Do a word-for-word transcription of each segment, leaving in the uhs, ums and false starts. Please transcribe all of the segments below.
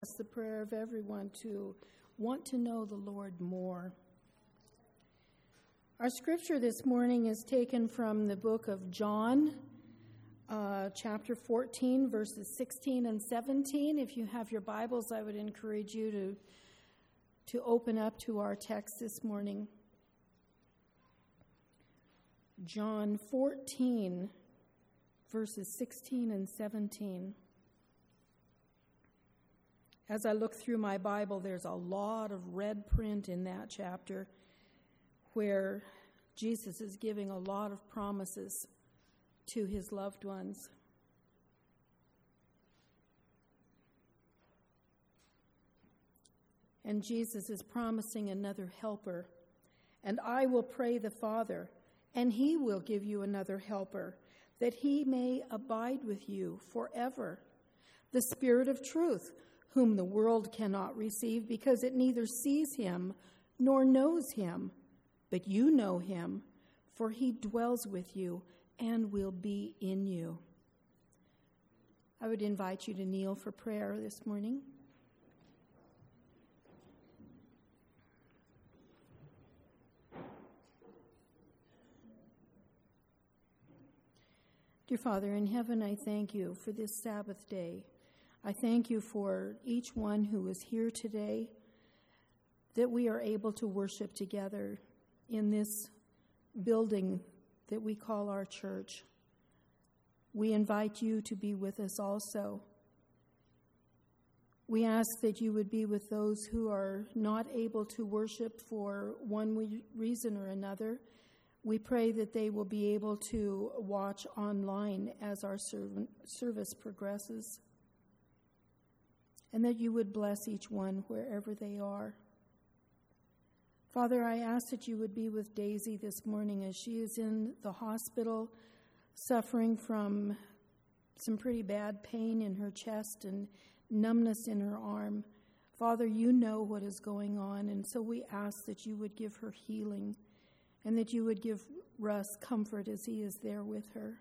That's the prayer of everyone to want to know the Lord more. Our scripture this morning is taken from the book of John, uh, chapter fourteen, verses sixteen and seventeen. If you have your Bibles, I would encourage you to, to open up to our text this morning. John fourteen, verses sixteen and seventeen. As I look through my Bible, there's a lot of red print in that chapter where Jesus is giving a lot of promises to his loved ones. And Jesus is promising another helper. And I will pray the Father, and he will give you another helper, that he may abide with you forever. The Spirit of truth, whom the world cannot receive because it neither sees him nor knows him. But you know him, for he dwells with you and will be in you. I would invite you to kneel for prayer this morning. Dear Father in heaven, I thank you for this Sabbath day. I thank you for each one who is here today, that we are able to worship together in this building that we call our church. We invite you to be with us also. We ask that you would be with those who are not able to worship for one reason or another. We pray that they will be able to watch online as our service progresses, and that you would bless each one wherever they are. Father, I ask that you would be with Daisy this morning as she is in the hospital, suffering from some pretty bad pain in her chest and numbness in her arm. Father, you know what is going on, and so we ask that you would give her healing and that you would give Russ comfort as he is there with her.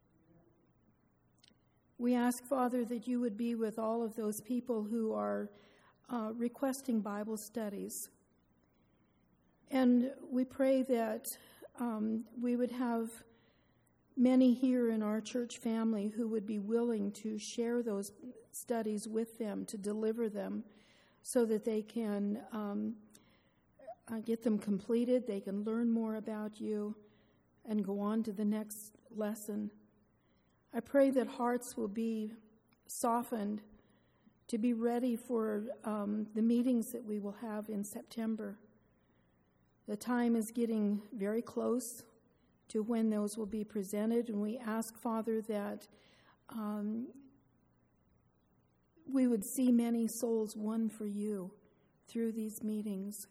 We ask, Father, that you would be with all of those people who are uh, requesting Bible studies. And we pray that um, we would have many here in our church family who would be willing to share those studies with them, to deliver them, so that they can um, uh, get them completed, they can learn more about you, and go on to the next lesson. I pray that hearts will be softened to be ready for um, the meetings that we will have in September. The time is getting very close to when those will be presented, and we ask, Father, that um, we would see many souls won for you through these meetings.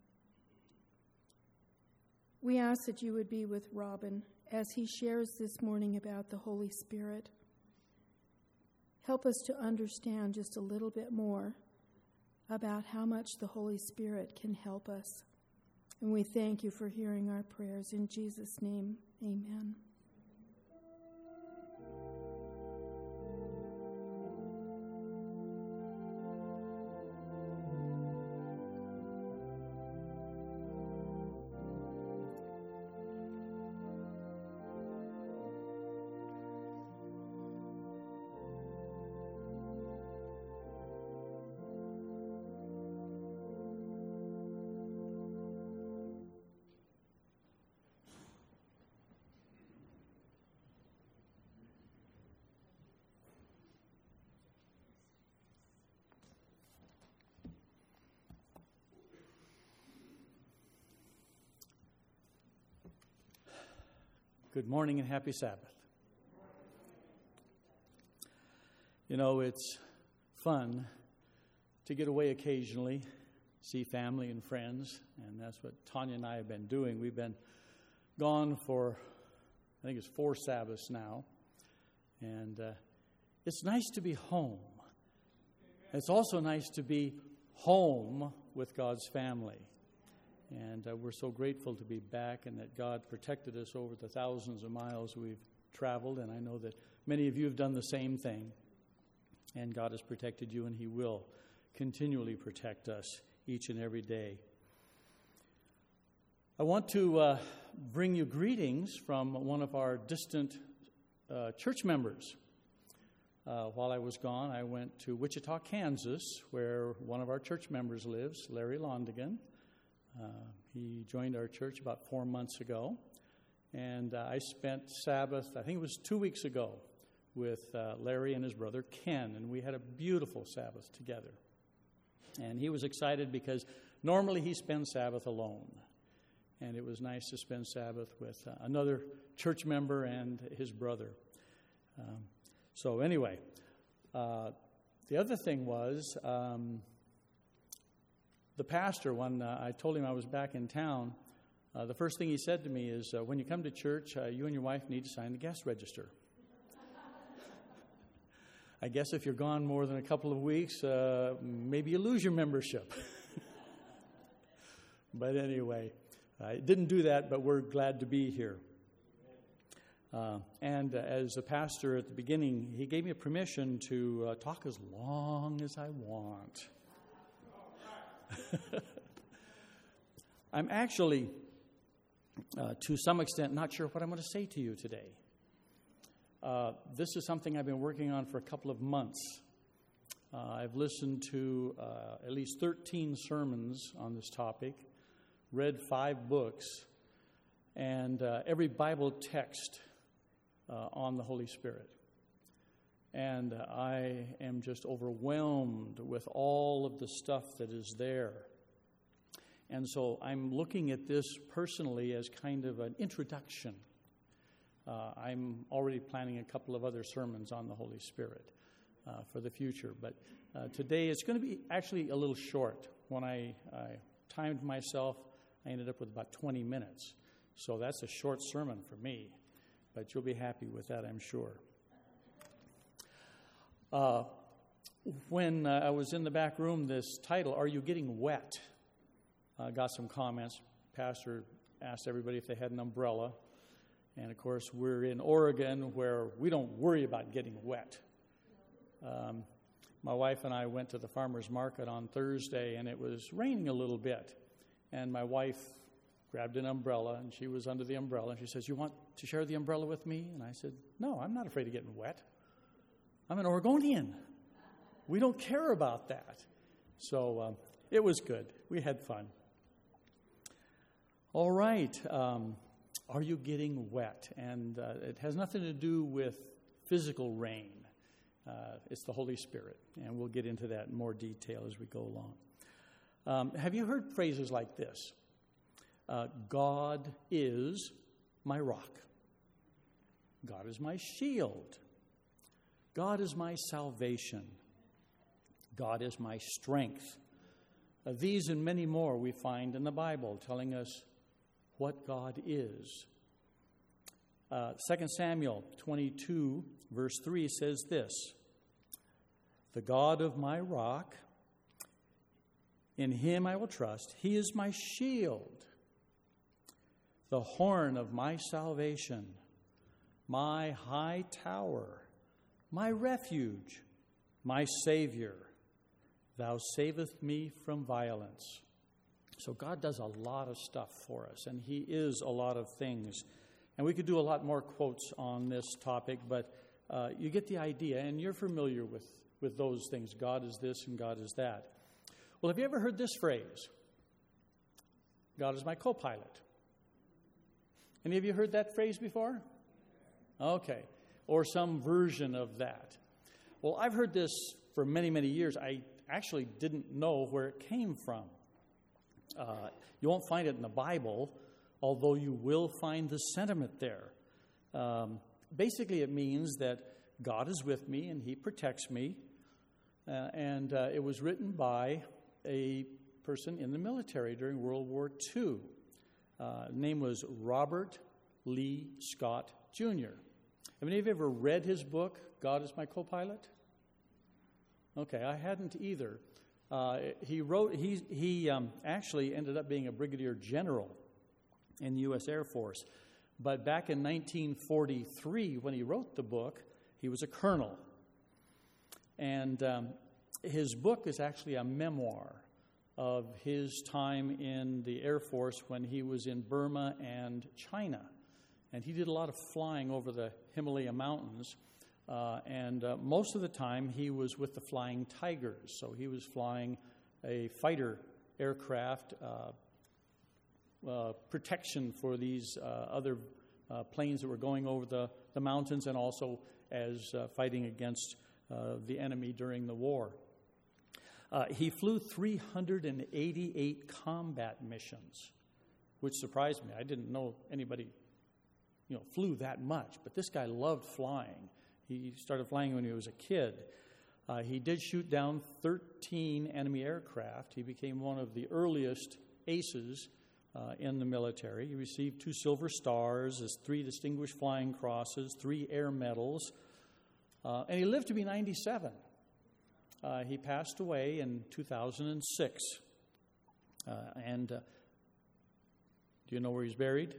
We ask that you would be with Robin as he shares this morning about the Holy Spirit. Help us to understand just a little bit more about how much the Holy Spirit can help us. And we thank you for hearing our prayers. In Jesus' name, amen. Good morning and happy Sabbath. You know, it's fun to get away occasionally, see family and friends, and that's what Tanya and I have been doing. We've been gone for, I think it's four Sabbaths now, and uh, it's nice to be home. It's also nice to be home with God's family. And uh, we're so grateful to be back and that God protected us over the thousands of miles we've traveled. And I know that many of you have done the same thing. And God has protected you, and he will continually protect us each and every day. I want to uh, bring you greetings from one of our distant uh, church members. Uh, while I was gone, I went to Wichita, Kansas, where one of our church members lives, Larry Londigan. Uh, he joined our church about four months ago, and uh, I spent Sabbath, I think it was two weeks ago, with uh, Larry and his brother Ken, and we had a beautiful Sabbath together. And he was excited because normally he spends Sabbath alone, and it was nice to spend Sabbath with uh, another church member and his brother. Um, so anyway, uh, the other thing was, um, the pastor, when uh, I told him I was back in town, uh, the first thing he said to me is, uh, when you come to church, uh, you and your wife need to sign the guest register. I guess if you're gone more than a couple of weeks, uh, maybe you lose your membership. But anyway, I didn't do that, but we're glad to be here. Uh, and uh, as a pastor at the beginning, he gave me permission to uh, talk as long as I want. I'm actually, uh, to some extent, not sure what I'm going to say to you today. Uh, this is something I've been working on for a couple of months. Uh, I've listened to uh, at least thirteen sermons on this topic, read five books, and uh, every Bible text uh, on the Holy Spirit. And uh, I am just overwhelmed with all of the stuff that is there. And so I'm looking at this personally as kind of an introduction. Uh, I'm already planning a couple of other sermons on the Holy Spirit uh, for the future. But uh, today it's going to be actually a little short. When I, I timed myself, I ended up with about twenty minutes. So that's a short sermon for me. But you'll be happy with that, I'm sure. Uh, when uh, I was in the back room, this title, Are You Getting Wet? I uh, got some comments. Pastor asked everybody if they had an umbrella. And, of course, we're in Oregon where we don't worry about getting wet. Um, my wife and I went to the farmer's market on Thursday, and it was raining a little bit. And my wife grabbed an umbrella, and she was under the umbrella. And she says, you want to share the umbrella with me? And I said, no, I'm not afraid of getting wet. I'm an Oregonian. We don't care about that. So um, it was good. We had fun. All right. Um, are you getting wet? And uh, it has nothing to do with physical rain. Uh, it's the Holy Spirit. And we'll get into that in more detail as we go along. Um, have you heard phrases like this? Uh, God is my rock. God is my shield. God is my salvation. God is my strength. Uh, these and many more we find in the Bible telling us what God is. Uh, Second Samuel twenty-two, verse three says this, the God of my rock, in him I will trust. He is my shield, the horn of my salvation, my high tower, my refuge, my Savior. Thou savest me from violence. So God does a lot of stuff for us, and he is a lot of things. And we could do a lot more quotes on this topic, but uh, you get the idea, and you're familiar with, with those things. God is this and God is that. Well, have you ever heard this phrase? God is my co-pilot. Any of you heard that phrase before? Okay. Or some version of that. Well, I've heard this for many, many years. I actually didn't know where it came from. Uh, you won't find it in the Bible, although you will find the sentiment there. Um, basically, it means that God is with me and he protects me. Uh, and uh, it was written by a person in the military during World War Two. Uh, his name was Robert Lee Scott Junior Have any of you ever read his book, God is My Co-Pilot? Okay, I hadn't either. Uh, he wrote. He he um, actually ended up being a brigadier general in the U S Air Force. But back in nineteen forty-three, when he wrote the book, he was a colonel. And um, his book is actually a memoir of his time in the Air Force when he was in Burma and China. And he did a lot of flying over the Himalaya mountains. Uh, and uh, most of the time he was with the Flying Tigers. So he was flying a fighter aircraft, uh, uh, protection for these uh, other uh, planes that were going over the, the mountains, and also as uh, fighting against uh, the enemy during the war. Uh, he flew three hundred eighty-eight combat missions, which surprised me. I didn't know anybody, you know, flew that much, but this guy loved flying. He started flying when he was a kid. Uh, he did shoot down thirteen enemy aircraft. He became one of the earliest aces uh, in the military. He received two Silver Stars, as three Distinguished Flying Crosses, three Air Medals, uh, and he lived to be ninety-seven. Uh, he passed away in two thousand six. Uh, and uh, do you know where he's buried?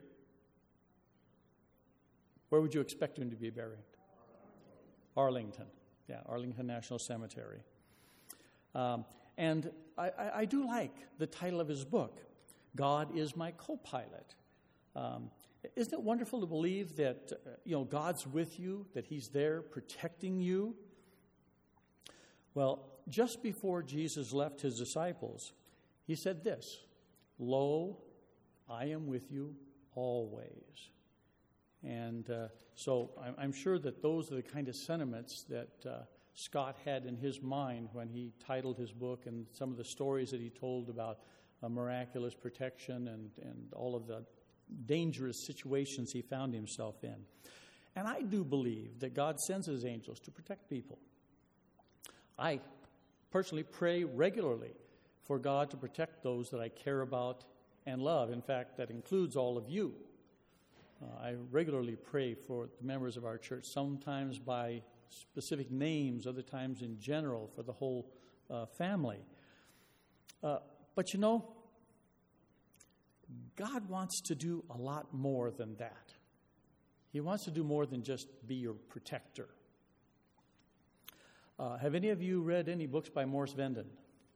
Where would you expect him to be buried? Arlington. Yeah, Arlington National Cemetery. Um, and I, I, I do like the title of his book, God is My Co-Pilot. Um, isn't it wonderful to believe that, uh, you know, God's with you, that he's there protecting you? Well, just before Jesus left his disciples, he said this, "Lo, I am with you always." And uh, so I'm, I'm sure that those are the kind of sentiments that uh, Scott had in his mind when he titled his book, and some of the stories that he told about uh, miraculous protection and, and all of the dangerous situations he found himself in. And I do believe that God sends his angels to protect people. I personally pray regularly for God to protect those that I care about and love. In fact, that includes all of you. Uh, I regularly pray for the members of our church, sometimes by specific names, other times in general, for the whole uh, family. Uh, but you know, God wants to do a lot more than that. He wants to do more than just be your protector. Uh, have any of you read any books by Morris Venden?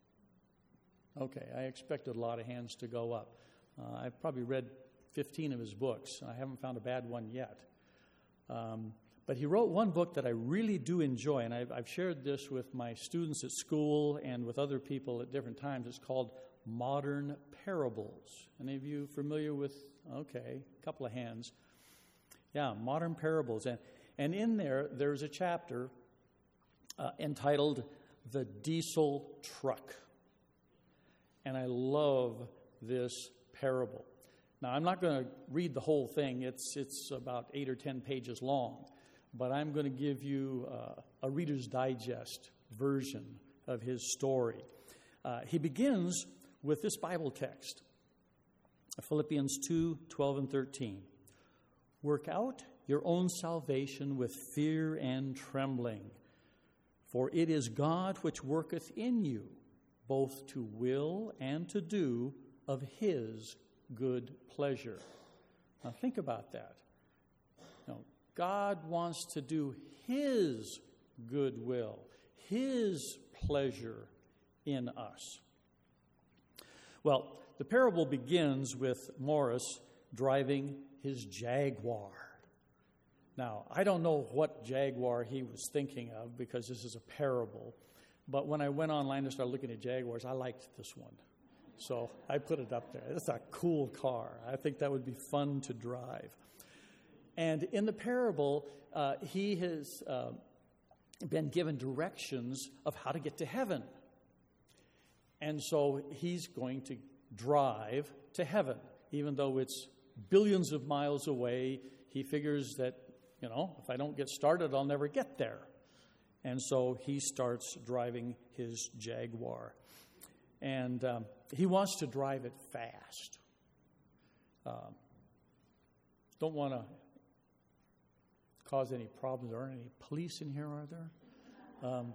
Okay, I expected a lot of hands to go up. Uh, I've probably read fifteen of his books. I haven't found a bad one yet. Um, but he wrote one book that I really do enjoy, and I've, I've shared this with my students at school and with other people at different times. It's called Modern Parables. Any of you familiar with, okay, a couple of hands. Yeah, Modern Parables. And, and in there, there's a chapter uh, entitled The Diesel Truck. And I love this parable. Now, I'm not going to read the whole thing. It's it's about eight or ten pages long. But I'm going to give you uh, a Reader's Digest version of his story. Uh, he begins with this Bible text, Philippians two, twelve and thirteen. Work out your own salvation with fear and trembling, for it is God which worketh in you, both to will and to do of his good pleasure. Now think about that. Now, God wants to do his good will, his pleasure in us. Well, the parable begins with Morris driving his Jaguar. Now, I don't know what Jaguar he was thinking of because this is a parable, but when I went online and started looking at Jaguars, I liked this one. So I put it up there. It's a cool car. I think that would be fun to drive. And in the parable, uh, he has uh, been given directions of how to get to heaven. And so he's going to drive to heaven. Even though it's billions of miles away, he figures that, you know, if I don't get started, I'll never get there. And so he starts driving his Jaguar. And um, he wants to drive it fast. Um, don't want to cause any problems. There aren't any police in here, are there? Um,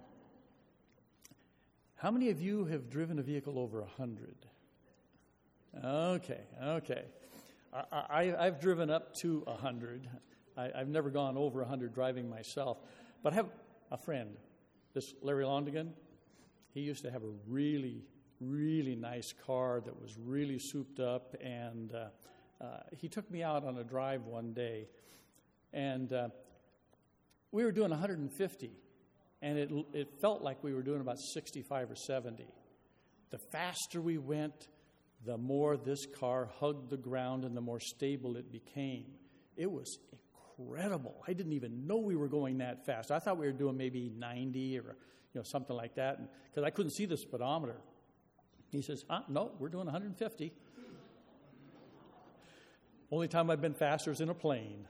how many of you have driven a vehicle over one hundred? Okay, okay. I, I, I've driven up to one hundred. I, I've never gone over one hundred driving myself. But I have a friend, this Larry Londigan. he used to have a really, really nice car that was really souped up, and uh, uh, he took me out on a drive one day, and uh, we were doing one hundred fifty, and it it felt like we were doing about sixty-five or seventy. The faster we went, the more this car hugged the ground and the more stable it became. It was incredible. I didn't even know we were going that fast. I thought we were doing maybe ninety or you know something like that, because I couldn't see the speedometer. He says, huh, no, we're doing one hundred fifty. Only time I've been faster is in a plane.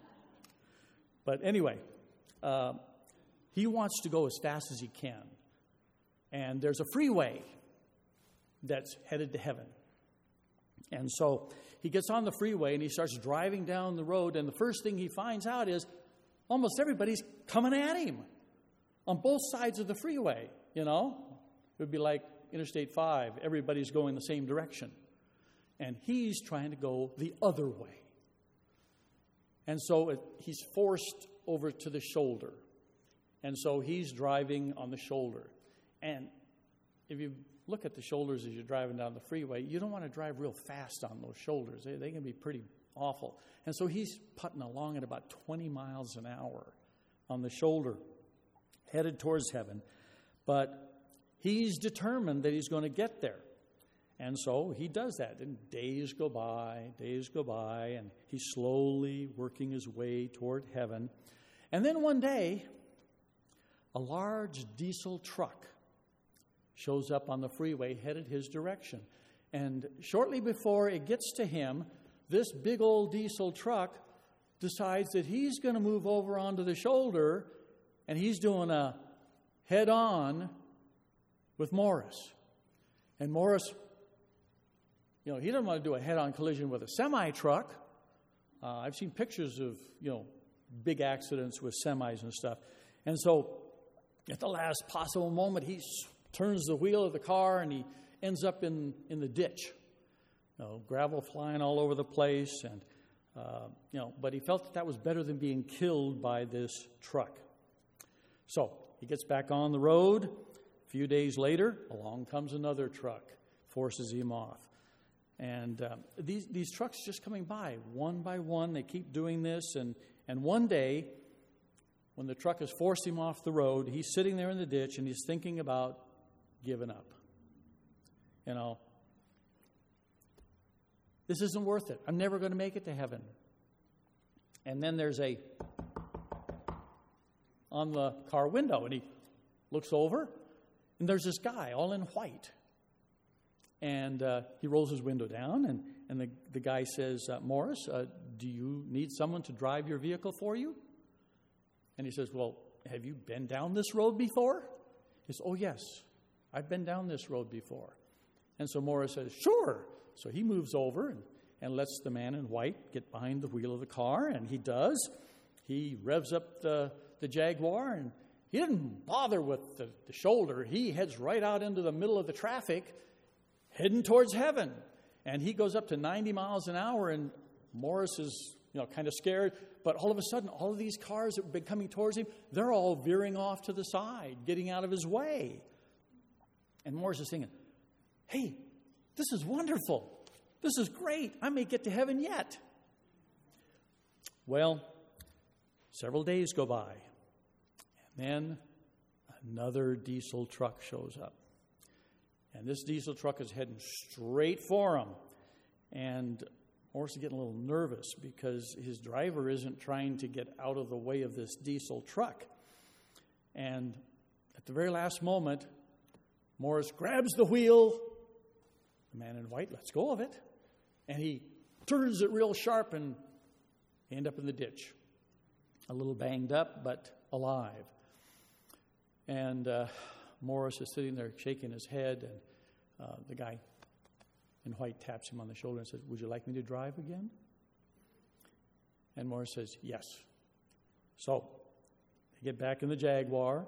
But anyway, uh, he wants to go as fast as he can. And there's a freeway that's headed to heaven. And so he gets on the freeway and he starts driving down the road, and the first thing he finds out is almost everybody's coming at him on both sides of the freeway, you know. It would be like Interstate five. Everybody's going the same direction. And he's trying to go the other way. And so it, he's forced over to the shoulder. And so he's driving on the shoulder. And if you look at the shoulders as you're driving down the freeway, you don't want to drive real fast on those shoulders. They, they can be pretty awful. And so he's putting along at about twenty miles an hour on the shoulder, headed towards heaven. But he's determined that he's going to get there. And so he does that. And days go by, days go by, and he's slowly working his way toward heaven. And then one day, a large diesel truck shows up on the freeway headed his direction. And shortly before it gets to him, this big old diesel truck decides that he's going to move over onto the shoulder, and he's doing a head-on with Morris. And Morris, you know, he doesn't want to do a head-on collision with a semi-truck. Uh, I've seen pictures of, you know, big accidents with semis and stuff. And so at the last possible moment, he turns the wheel of the car and he ends up in, in the ditch. You know, gravel flying all over the place. And, uh, you know, but he felt that that was better than being killed by this truck. So he gets back on the road. A few days later, along comes another truck, forces him off. And um, these these trucks just coming by, one by one, they keep doing this. And, and one day, when the truck has forced him off the road, he's sitting there in the ditch and he's thinking about giving up. You know, this isn't worth it. I'm never going to make it to heaven. And then there's a on the car window, and he looks over, and there's this guy all in white. And uh, he rolls his window down, and, and the, the guy says, uh, Morris, uh, do you need someone to drive your vehicle for you? And he says, well, have you been down this road before? He says, oh, yes, I've been down this road before. And so Morris says, sure. So he moves over and, and lets the man in white get behind the wheel of the car, and he does. He revs up the, the Jaguar, and he didn't bother with the, the shoulder. He heads right out into the middle of the traffic, heading towards heaven. And he goes up to ninety miles an hour, and Morris is, you know, kind of scared. But all of a sudden, all of these cars that have been coming towards him, they're all veering off to the side, getting out of his way. And Morris is thinking, hey, this is wonderful. This is great. I may get to heaven yet. Well, several days go by. And then another diesel truck shows up. And this diesel truck is heading straight for him. And Morris is getting a little nervous because his driver isn't trying to get out of the way of this diesel truck. And at the very last moment, Morris grabs the wheel. The man in white lets go of it. And he turns it real sharp and end up in the ditch. A little banged up, but alive. And uh, Morris is sitting there shaking his head, and uh, the guy in white taps him on the shoulder and says, would you like me to drive again? And Morris says, yes. So they get back in the Jaguar,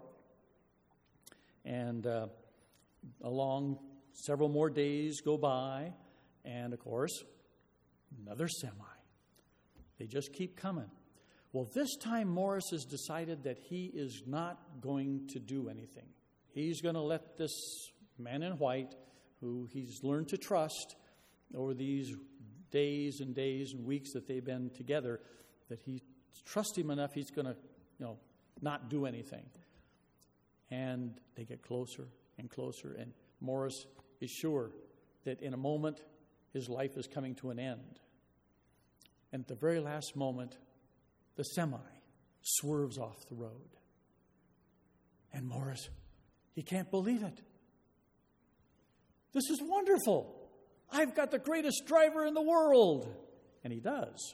and uh, along several more days go by, and of course, another semi. They just keep coming. Well, this time Morris has decided that he is not going to do anything. he's going to let this man in white, who he's learned to trust over these days and days and weeks that they've been together, that he trusts him enough, he's going to, you know, not do anything. And they get closer and closer, and Morris is sure that in a moment his life is coming to an end. And at the very last moment, the semi swerves off the road. And Morris, he can't believe it. This is wonderful. I've got the greatest driver in the world. And he does.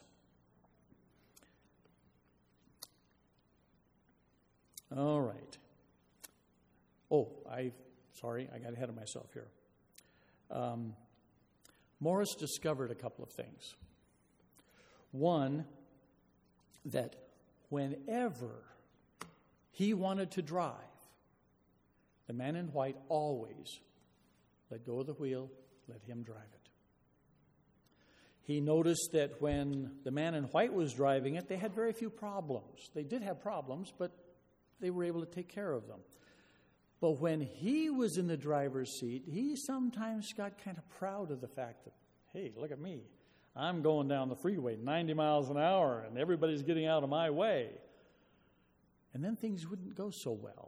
All right. Oh, I, sorry, I got ahead of myself here. Um, Morris discovered a couple of things. One, that whenever he wanted to drive, the man in white always let go of the wheel, let him drive it. He noticed that when the man in white was driving it, they had very few problems. They did have problems, but they were able to take care of them. But when he was in the driver's seat, he sometimes got kind of proud of the fact that, hey, look at me. I'm going down the freeway ninety miles an hour, and everybody's getting out of my way. And then things wouldn't go so well.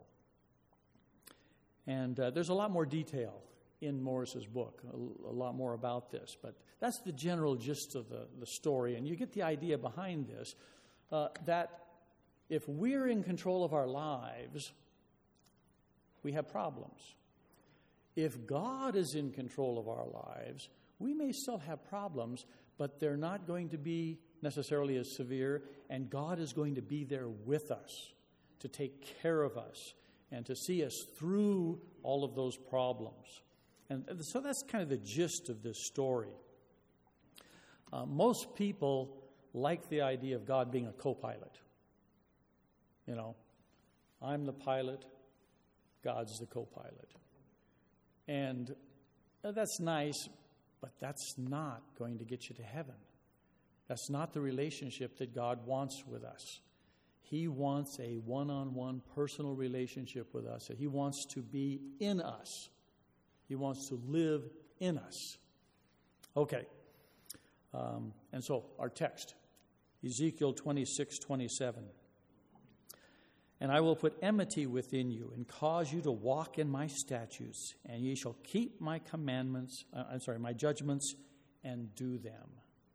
And uh, there's a lot more detail in Morris's book, a, a lot more about this. But that's the general gist of the, the story. And you get the idea behind this, uh, that if we're in control of our lives, we have problems. If God is in control of our lives, we may still have problems, but they're not going to be necessarily as severe, and God is going to be there with us to take care of us and to see us through all of those problems. And so that's kind of the gist of this story. Uh, most people like the idea of God being a co-pilot. You know, I'm the pilot, God's the co-pilot. And that's nice, but that's not going to get you to heaven. That's not the relationship that God wants with us. He wants a one-on-one personal relationship with us. He wants to be in us. He wants to live in us. Okay. Um, and so our text, Ezekiel twenty-six twenty-seven. And I will put enmity within you and cause you to walk in my statutes, and ye shall keep my commandments, uh, I'm sorry, my judgments, and do them.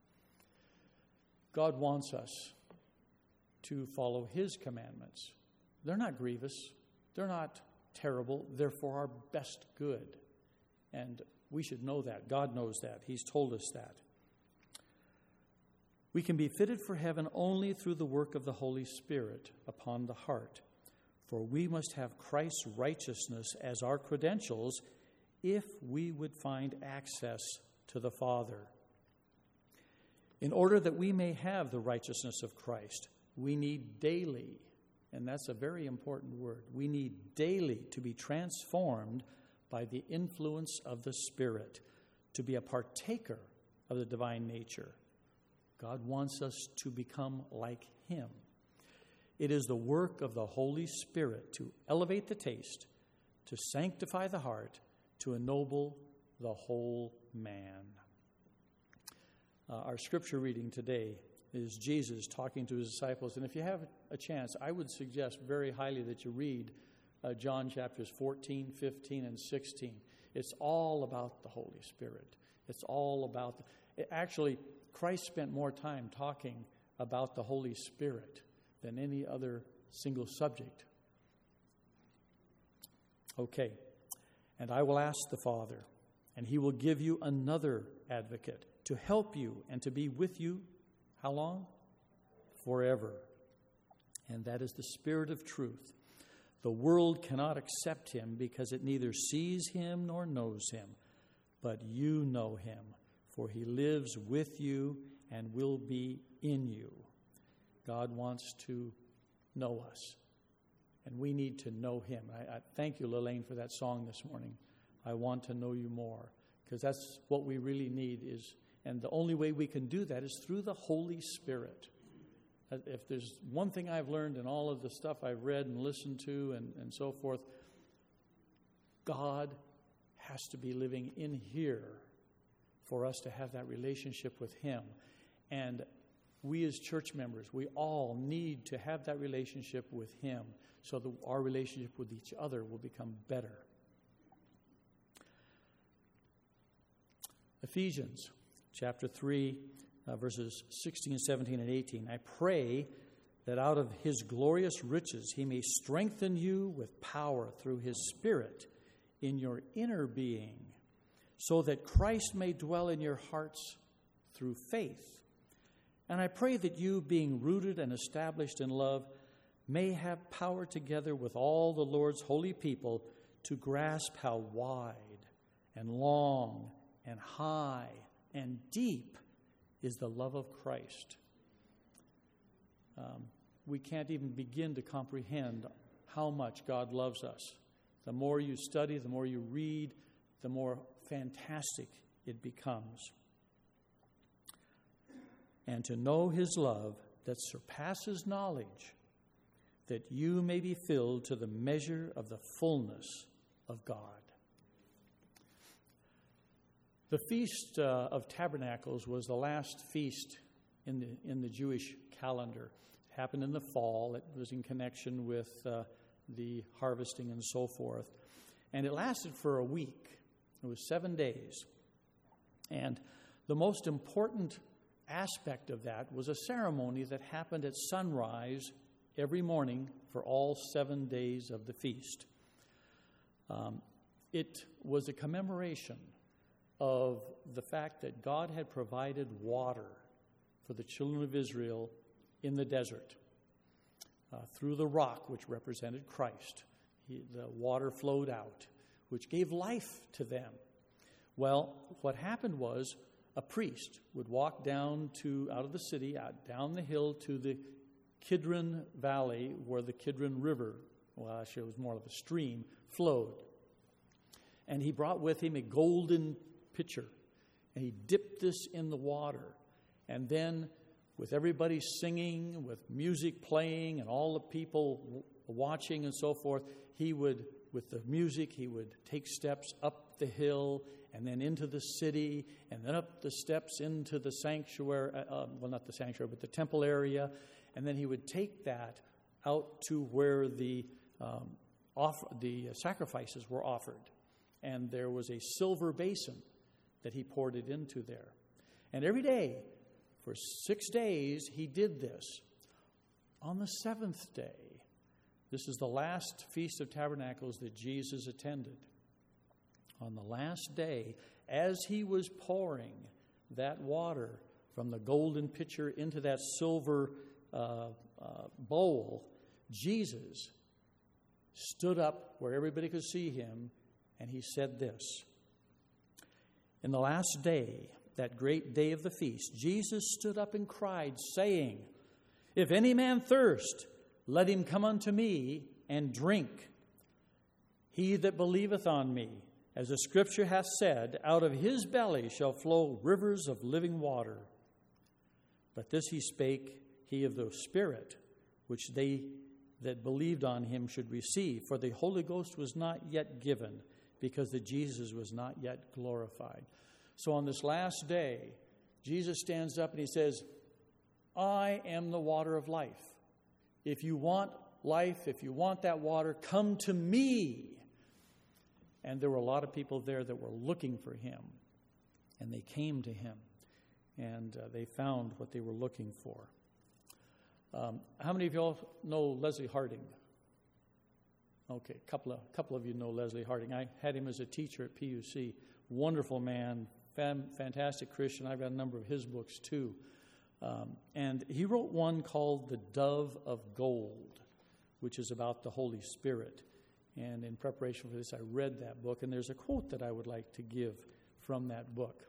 God wants us to follow his commandments. They're not grievous. They're not terrible. They're for our best good. And we should know that. God knows that. He's told us that. We can be fitted for heaven only through the work of the Holy Spirit upon the heart. For we must have Christ's righteousness as our credentials if we would find access to the Father. In order that we may have the righteousness of Christ, we need daily, and that's a very important word, we need daily to be transformed by the influence of the Spirit, to be a partaker of the divine nature. God wants us to become like him. It is the work of the Holy Spirit to elevate the taste, to sanctify the heart, to ennoble the whole man. Uh, our scripture reading today is Jesus talking to his disciples. And if you have a chance, I would suggest very highly that you read uh, John chapters fourteen, fifteen, and sixteen. It's all about the Holy Spirit. It's all about... The, it actually... Christ spent more time talking about the Holy Spirit than any other single subject. Okay. And I will ask the Father, and he will give you another advocate to help you and to be with you, how long? Forever. And that is the Spirit of truth. The world cannot accept him because it neither sees him nor knows him, but you know him. For he lives with you and will be in you. God wants to know us, and we need to know him. I, I thank you, Lelaine, for that song this morning. I want to know you more, because that's what we really need is, and the only way we can do that is through the Holy Spirit. If there's one thing I've learned in all of the stuff I've read and listened to and, and so forth, God has to be living in here for us to have that relationship with him. And we as church members, we all need to have that relationship with him so that our relationship with each other will become better. Ephesians chapter three, uh, verses sixteen, seventeen, and eighteen. I pray that out of his glorious riches he may strengthen you with power through his Spirit in your inner being, so that Christ may dwell in your hearts through faith. And I pray that you, being rooted and established in love, may have power together with all the Lord's holy people to grasp how wide and long and high and deep is the love of Christ. Um, we can't even begin to comprehend how much God loves us. The more you study, the more you read, the more fantastic it becomes. And to know his love that surpasses knowledge, that you may be filled to the measure of the fullness of God. The Feast uh, of Tabernacles was the last feast in the in the Jewish calendar. It happened in the fall. It was in connection with uh, the harvesting and so forth. And it lasted for a week. It was seven days. And the most important aspect of that was a ceremony that happened at sunrise every morning for all seven days of the feast. Um, it was a commemoration of the fact that God had provided water for the children of Israel in the desert uh, through the rock, which represented Christ. He, the water flowed out, which gave life to them. Well, what happened was a priest would walk down to out of the city, out down the hill to the Kidron Valley, where the Kidron River, well, actually it was more of a stream, flowed. And he brought with him a golden pitcher, and he dipped this in the water. And then, with everybody singing, with music playing, and all the people w- watching and so forth, he would, with the music, he would take steps up the hill and then into the city, and then up the steps into the sanctuary, uh, well, not the sanctuary, but the temple area. And then he would take that out to where the um, off- the sacrifices were offered. And there was a silver basin that he poured it into there. And every day, for six days, he did this. On the seventh day, this is the last Feast of Tabernacles that Jesus attended. On the last day, as he was pouring that water from the golden pitcher into that silver uh, uh, bowl, Jesus stood up where everybody could see him, and he said this. In the last day, that great day of the feast, Jesus stood up and cried, saying, "If any man thirst, let him come unto me and drink. He that believeth on me, as the Scripture hath said, out of his belly shall flow rivers of living water. But this he spake, he of the Spirit, which they that believed on him should receive. For the Holy Ghost was not yet given, because that Jesus was not yet glorified." So on this last day, Jesus stands up and he says, "I am the water of life. If you want life, if you want that water, come to me." And there were a lot of people there that were looking for him. And they came to him. And uh, they found what they were looking for. Um, how many of you all know Leslie Harding? Okay, a couple of, couple of you know Leslie Harding. I had him as a teacher at P U C. Wonderful man, fan, fantastic Christian. I've got a number of his books too. Um, and he wrote one called The Dove of Gold, which is about the Holy Spirit. And in preparation for this, I read that book, and there's a quote that I would like to give from that book.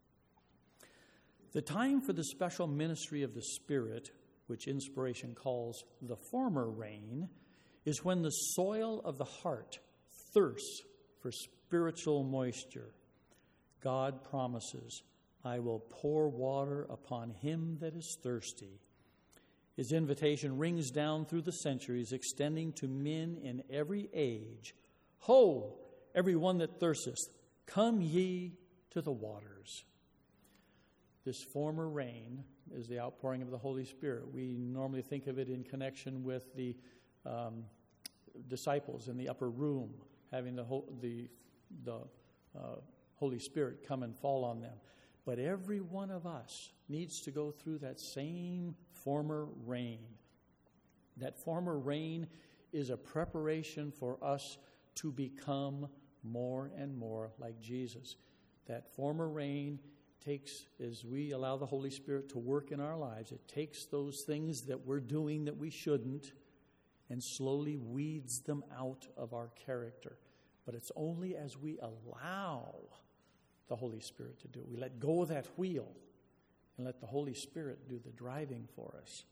"The time for the special ministry of the Spirit, which inspiration calls the former rain, is when the soil of the heart thirsts for spiritual moisture. God promises, 'I will pour water upon him that is thirsty.' His invitation rings down through the centuries, extending to men in every age. 'Ho, every one that thirsteth, come ye to the waters. This former rain is the outpouring of the Holy Spirit. We normally think of it in connection with the um, disciples in the upper room, having the ho- the the uh, Holy Spirit come and fall on them. But every one of us needs to go through that same former rain. That former rain is a preparation for us to become more and more like Jesus. That former rain takes, as we allow the Holy Spirit to work in our lives, it takes those things that we're doing that we shouldn't and slowly weeds them out of our character. But it's only as we allow the Holy Spirit to do it. We let go of that wheel and let the Holy Spirit do the driving for us.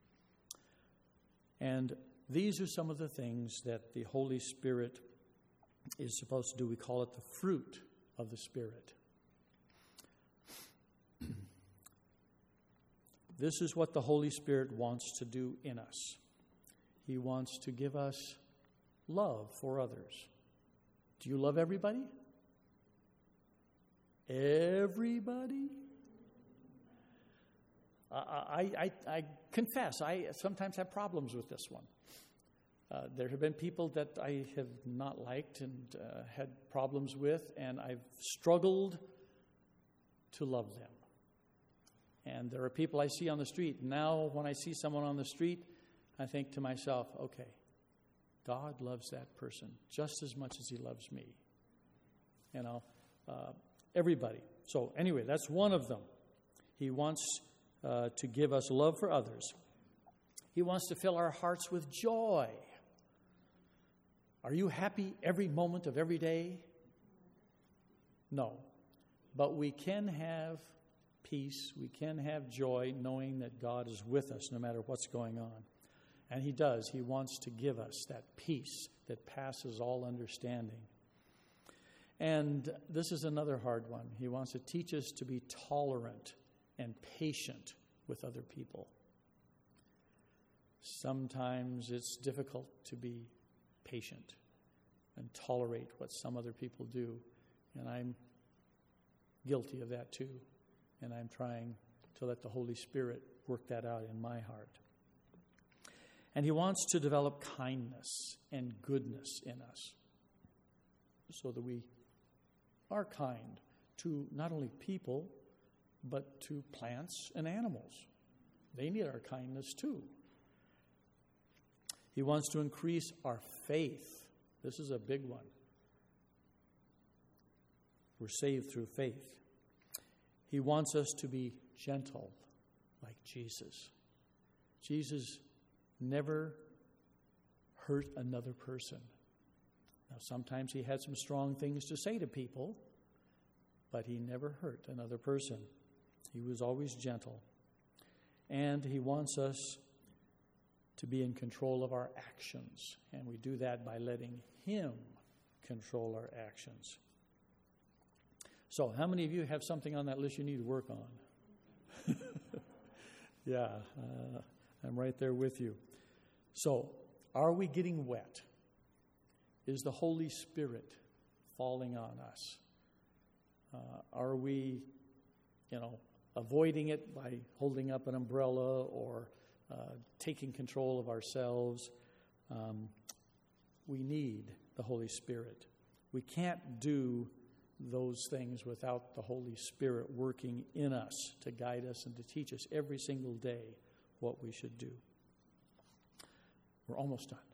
And these are some of the things that the Holy Spirit is supposed to do. We call it the fruit of the Spirit. This is what the Holy Spirit wants to do in us. He wants to give us love for others. Do you love everybody? Everybody? I, I, I confess, I sometimes have problems with this one. Uh, there have been people that I have not liked and uh, had problems with, and I've struggled to love them. And there are people I see on the street. Now, when I see someone on the street, I think to myself, okay, God loves that person just as much as he loves me. You know, uh, everybody. So anyway, that's one of them. He wants uh, to give us love for others. He wants to fill our hearts with joy. Are you happy every moment of every day? No. But we can have peace, we can have joy knowing that God is with us no matter what's going on. And he does. He wants to give us that peace that passes all understanding. And this is another hard one. He wants to teach us to be tolerant and patient with other people. Sometimes it's difficult to be patient and tolerate what some other people do. And I'm guilty of that too. And I'm trying to let the Holy Spirit work that out in my heart. And he wants to develop kindness and goodness in us so that we are kind to not only people, but to plants and animals. They need our kindness too. He wants to increase our faith. This is a big one. We're saved through faith. He wants us to be gentle like Jesus. Jesus never hurt another person. Now, sometimes he had some strong things to say to people, but he never hurt another person. He was always gentle. And he wants us to be in control of our actions. And we do that by letting him control our actions. So, how many of you have something on that list you need to work on? yeah, uh, I'm right there with you. So, are we getting wet? Is the Holy Spirit falling on us? Uh, are we, you know, avoiding it by holding up an umbrella or uh, taking control of ourselves? Um, we need the Holy Spirit. We can't do those things without the Holy Spirit working in us to guide us and to teach us every single day what we should do. We're almost done.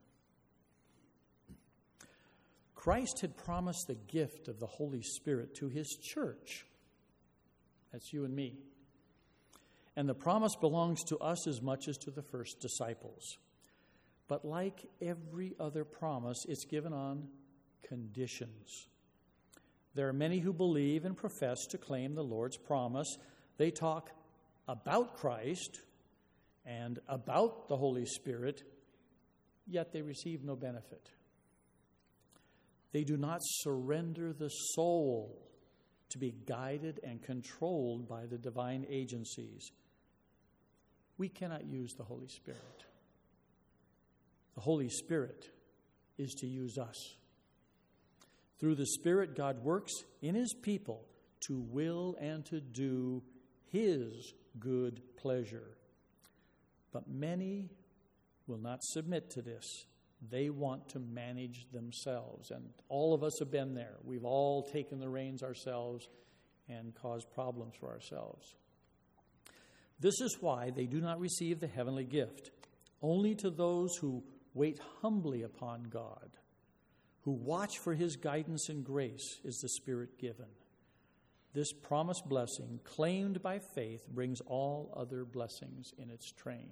Christ had promised the gift of the Holy Spirit to his church. That's you and me. And the promise belongs to us as much as to the first disciples. But like every other promise, it's given on conditions. There are many who believe and profess to claim the Lord's promise. They talk about Christ and about the Holy Spirit, yet they receive no benefit. They do not surrender the soul to be guided and controlled by the divine agencies. We cannot use the Holy Spirit. The Holy Spirit is to use us. Through the Spirit, God works in His people to will and to do His good pleasure. But many will not submit to this. They want to manage themselves. And all of us have been there. We've all taken the reins ourselves and caused problems for ourselves. This is why they do not receive the heavenly gift. Only to those who wait humbly upon God, who watch for His guidance and grace, is the Spirit given. This promised blessing, claimed by faith, brings all other blessings in its train.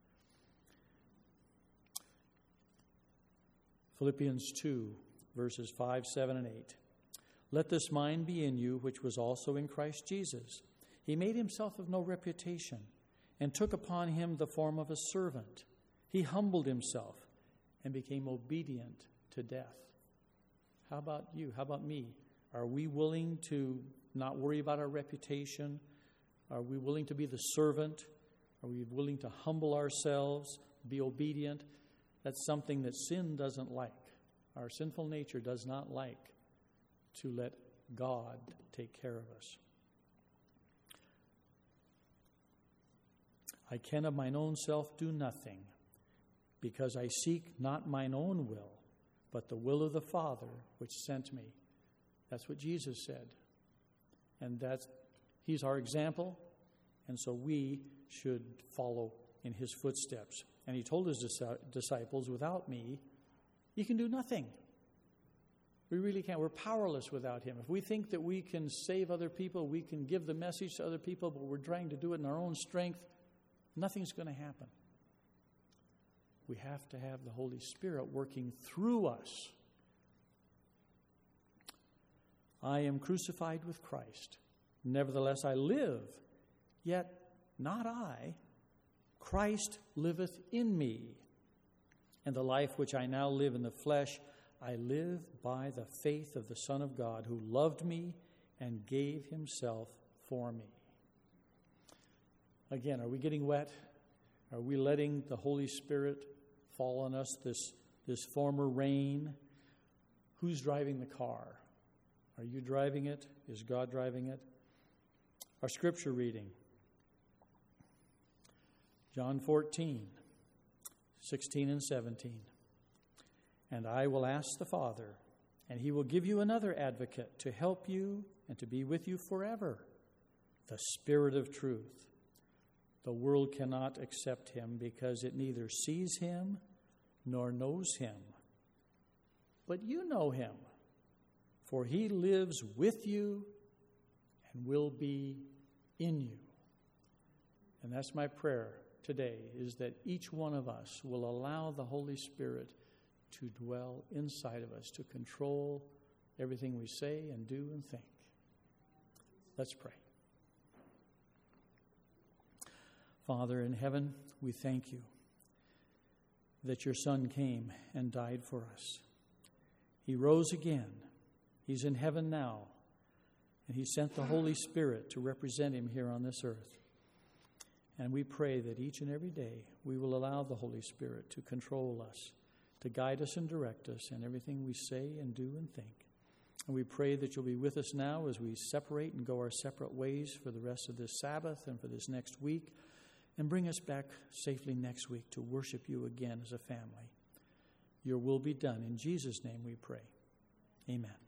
Philippians two, verses five, seven, and eight. Let this mind be in you, which was also in Christ Jesus. He made Himself of no reputation, and took upon Him the form of a servant. He humbled Himself and became obedient to death. How about you? How about me? Are we willing to not worry about our reputation? Are we willing to be the servant? Are we willing to humble ourselves, be obedient? That's something that sin doesn't like. Our sinful nature does not like to let God take care of us. I can of mine own self do nothing, because I seek not mine own will, but the will of the Father which sent me. That's what Jesus said. And that's He's our example, and so we should follow in His footsteps. And He told His disciples, without me, you can do nothing. We really can't. We're powerless without Him. If we think that we can save other people, we can give the message to other people, but we're trying to do it in our own strength, nothing's going to happen. We have to have the Holy Spirit working through us. I am crucified with Christ. Nevertheless, I live, yet not I. Christ liveth in me. And the life which I now live in the flesh, I live by the faith of the Son of God, who loved me and gave Himself for me. Again, are we getting wet? Are we letting the Holy Spirit fall on us, this, this former rain? Who's driving the car? Are you driving it? Is God driving it? Our scripture reading, John fourteen, sixteen and seventeen. And I will ask the Father, and He will give you another advocate to help you and to be with you forever, the Spirit of truth. The world cannot accept Him because it neither sees Him nor knows Him. But you know Him, for He lives with you and will be in you. And that's my prayer today, is that each one of us will allow the Holy Spirit to dwell inside of us, to control everything we say and do and think. Let's pray. Father in heaven, we thank You that Your Son came and died for us. He rose again. He's in heaven now. And He sent the Holy Spirit to represent Him here on this earth. And we pray that each and every day we will allow the Holy Spirit to control us, to guide us and direct us in everything we say and do and think. And we pray that You'll be with us now as we separate and go our separate ways for the rest of this Sabbath and for this next week, and bring us back safely next week to worship You again as a family. Your will be done. In Jesus' name we pray. Amen.